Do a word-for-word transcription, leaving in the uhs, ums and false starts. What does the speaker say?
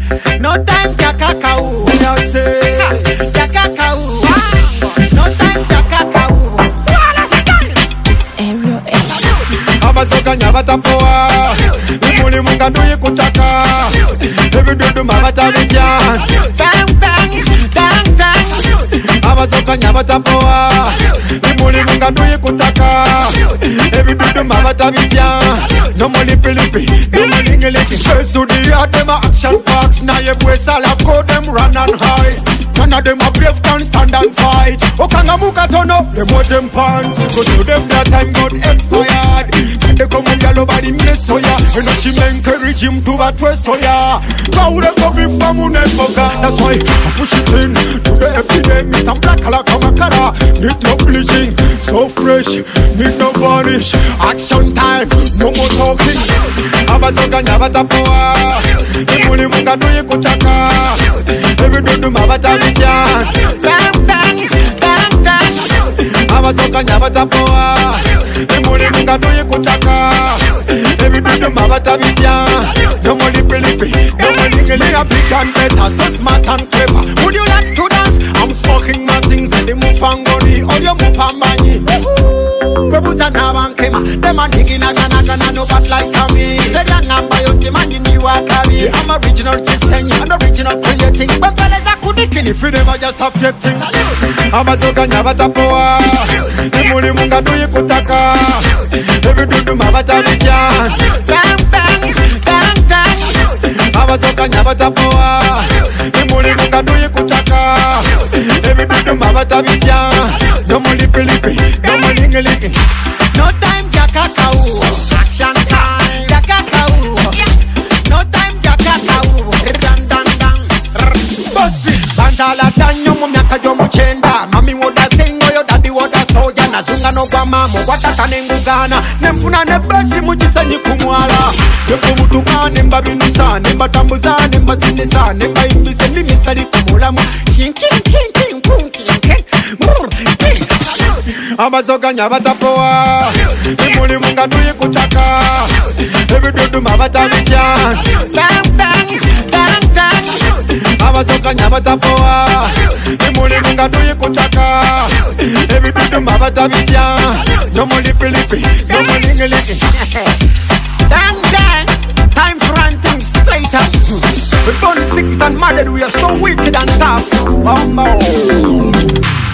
No time jakakau. No say jakakau. No time jakakau. It's Ariel X. Abazoka nyabatapoa. Imuli munga nduye kutaka. Ebidudu mabata bijan. Bang bang bang bang. Abazoka nyabatapoa. Imuli munga nduye kutaka. Ebidudu mabata bijan. No more lippy lippy, no more lingy lingy. First to the heart, them a action packed. Now you brace all up, go them run and hide. None of them a brave, can stand and fight. Okanga muka turn up, them with them pants. Go to them that time got expired. When they come on yellow body miss so ya. You know she encourage him to a twist so ya. Go them go be from un foga. That's why I push it in to the epidemic. Some black color come a color. Need no bleaching, so fresh. Need no varnish. Action time, no more talking. Abazoka nyabatapoa. Imuli munga nduye kutaka. Ebidudu mabata bijan. Bang bang bang bang. Abazoka nyabatapoa. Imuli munga nduye kutaka. Ebidudu mabata bijan. No more lippy lippy, no more lingy. Me a big and better, so smart and clever. Would you like to dance? I'm smoking my things and the move and go the all your move and money. Webuza na wankema, them a digging a gana gana no bad like me. The young and by your demand in you are carry. I'm original Chisenya, I'm original creating. When fellas are kudiking, if you never just have fifteen. Abazoka nyabatapoa. Imuli munga nduye kutaka. Ebidudu mabata bijan. Bang bang bang bang. Abazoka nyabatapoa. Imuli munga nduye kutaka. Ebidudu mabata bijan. No more lippy lippy, no more lingy lingy. No time jakakau. Action time. Jakakau. No time jakakau. Dan dan dan. Bossy. Sanzala danyo mu myaka gy'omukyenda. Mami woda singo yo dadi woda soja. Nazunga n'ogwamamu watata n'engugana. Nenfuna ne besi mu kisenyi ku mwala. Nekubutuka ne mbabinusa ne mbatambuza ne mbasinisa ne mbayimbisa ndi mistari ku mulamu. Shinkinkinkin kunkinkin. Abazoka nyabatapoa. Imuli munga nduye kutaka. Ebidudu mabata bijan. Bang bang bang bang. Abazoka nyabatapoa. Imuli munga nduye kutaka. Ebidudu mabata bijan. No more lippy lippy, no more lingy lingy. Dang dang. Time for ranting straight up. We're gonna sick and mad, we are so wicked and tough. Bumbo.